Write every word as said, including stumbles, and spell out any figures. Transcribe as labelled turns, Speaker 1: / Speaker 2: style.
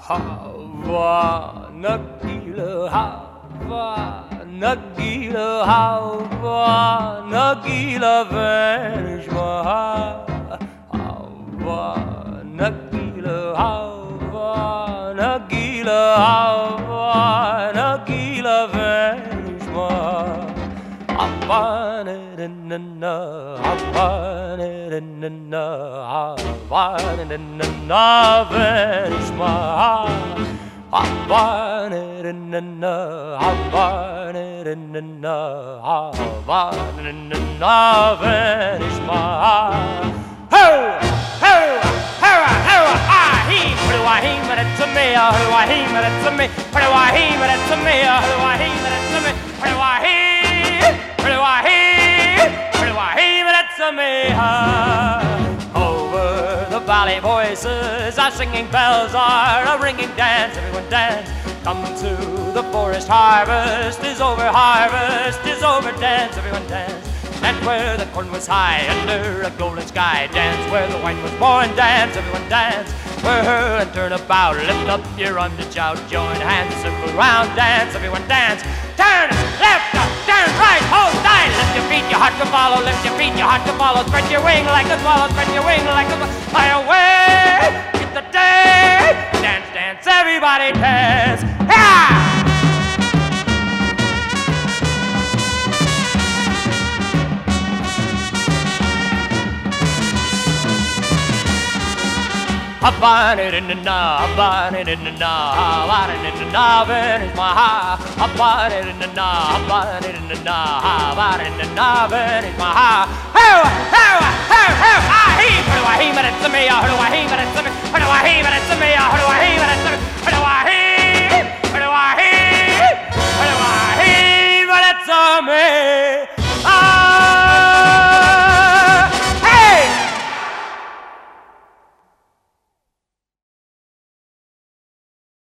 Speaker 1: Hava Nagila, Hava Nagila, Hava Nagila, vanish my Hava Nagila, Hava Nagila, Hava Nagila, vanish my Hava Nagila, Hava Nagila, Hava Nagila, vanish my Havanna, Havanna, Havanna, vanish my ho, ho, ho, ho, ah, he, what do I he, but it's a me, oh, who do I he, but it's a me, what do I he, but it's a me, oh, who do I he, but it's a me, what do I he, what do I he, what do I he, but it's a me, ah. The valley voices are singing, bells are a ringing, dance, everyone dance. Come to the forest, harvest is over, harvest is over, dance, everyone dance. Dance where the corn was high, under a golden sky, dance where the wine was born, dance, everyone dance. Whirl and turn about, lift up your arms and shout, join hands, circle round, dance, everyone dance. Turn left, up, turn right, hold tight, lift your feet, your heart to follow, lift your feet, your heart to follow, spread your wing like a swallow, spread your wing like a swallow, fly away, get the day, dance, dance, everybody dance, yeah! Up it in the knob, up it in the knob, up it in the knob, and it's my ha. Up it in the knob, up it in the knob, up it in the knob, and it's my ha. Ho, ho, ho, ho, ah, he, who do I he, but it's me, who do